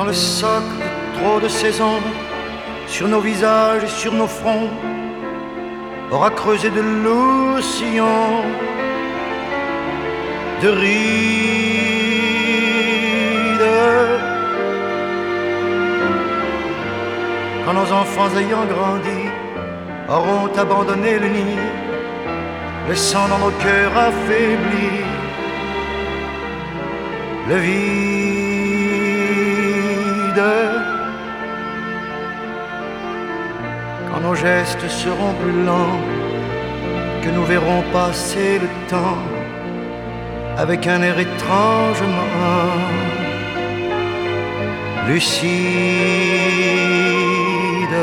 le socle, trop de saisons sur nos visages et sur nos fronts aura creusé de lourds sillons de rides. Quand nos enfants ayant grandi auront abandonné le nid, laissant dans nos cœurs affaiblis le vide. Quand nos gestes seront plus lents, que nous verrons passer le temps avec un air étrangement lucide.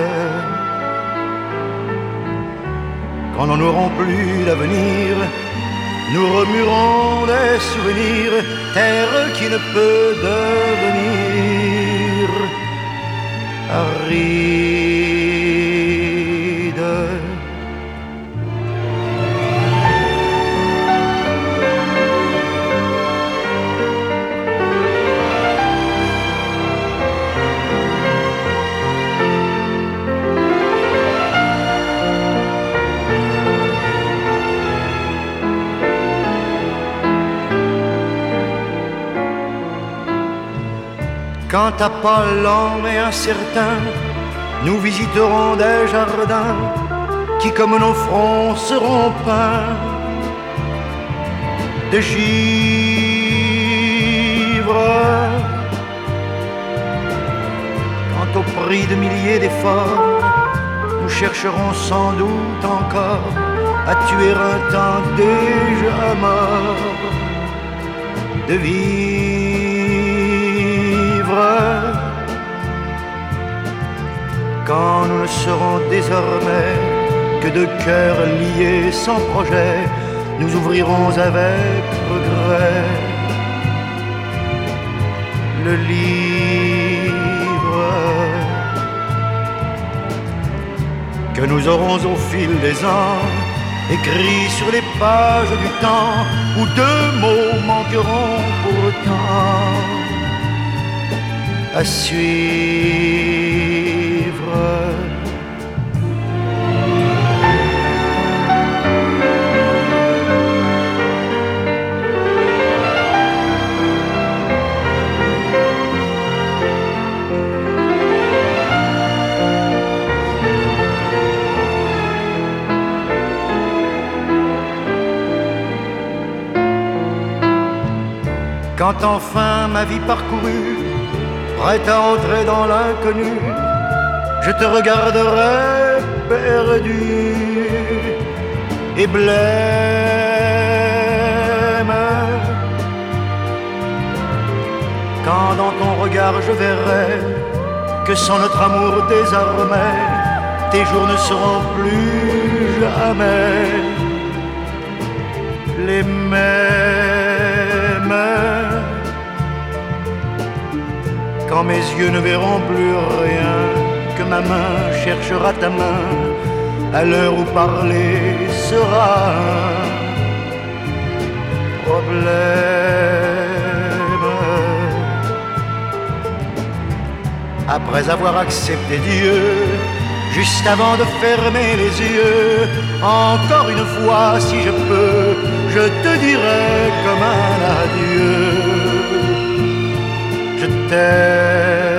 Quand nous n'aurons plus d'avenir, nous remuerons des souvenirs, terre qui ne peut devenir aride. Quand à pas lents et incertains, nous visiterons des jardins qui, comme nos fronts, seront peints de givre. Quand au prix de milliers d'efforts, nous chercherons sans doute encore à tuer un temps déjà mort de vivre. Quand nous ne serons désormais que deux cœurs liés sans projet, nous ouvrirons avec regret le livre que nous aurons au fil des ans écrit sur les pages du temps, où deux mots manqueront pourtant à suivre. Quand enfin ma vie parcourue, prête à entrer dans l'inconnu, je te regarderai perdu et blême. Quand dans ton regard je verrai que sans notre amour désormais, tes jours ne seront plus jamais les mêmes. Quand mes yeux ne verront plus rien, que ma main cherchera ta main à l'heure où parler sera un problème. Après avoir accepté Dieu, juste avant de fermer les yeux, encore une fois si je peux, je te dirai comme un adieu. Je t'aime.